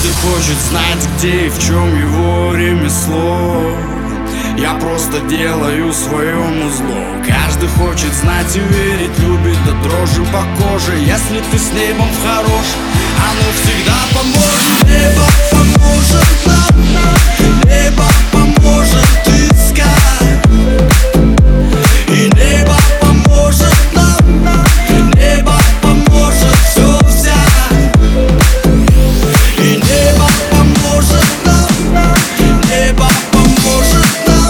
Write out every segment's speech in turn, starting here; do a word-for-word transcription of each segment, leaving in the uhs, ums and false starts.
Каждый хочет знать, где и в чем его ремесло. Я просто делаю своему зло. Каждый хочет знать и верить, любит до дрожи по коже. Если ты с небом хорош, оно всегда поможет. Небо поможет нам, небо поможет искать. И небо поможет нам, небо поможет все взять. И небо поможет нам, небо поможет нам.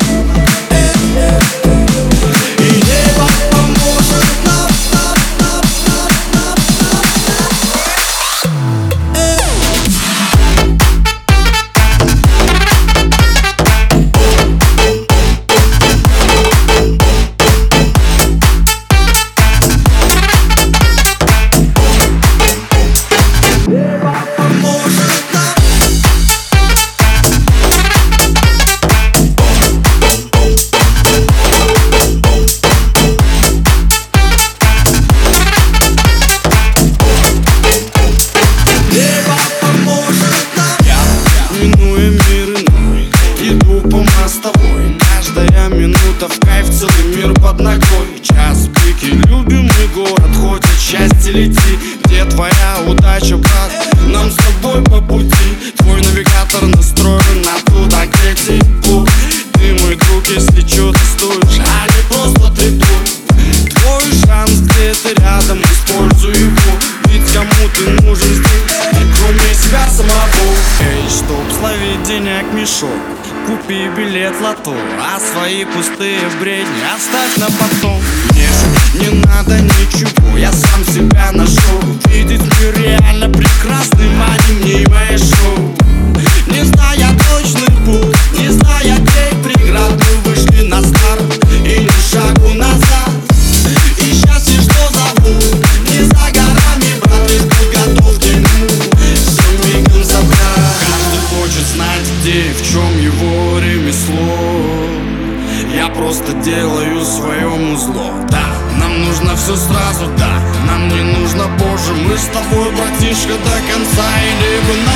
Каждая минута в кайф, целый мир под ногой. Час пики, любимый город, хоть от счастья лети. Где твоя удача, брат? Нам с тобой по пути. Твой навигатор настроен на туда, где тепло. Ты мой друг, если чё, ты стоишь, а не просто ты тут. Твой шанс где-то рядом, используй его. Ведь кому ты нужен здесь, кроме себя самого? Эй, чтоб словить денег мешок, купи билет в лото, а свои пустые бредни оставь на потом. Мне же не надо ничего, я сам себя нашел. Видеть мир реально прекрасным, а не мнимое шоу. Не зная точный путь, не зная где преград, мы вышли на старт и ни шагу назад. И счастье, что зовут, не за горами, брат, лишь будь готов к нему все мигом забрать. Каждый хочет знать, где и в чем его ремесло. Я просто делаю своему зло. Да, нам нужно все сразу, да, нам не нужно позже. Мы с тобой, братишка, до конца и либо на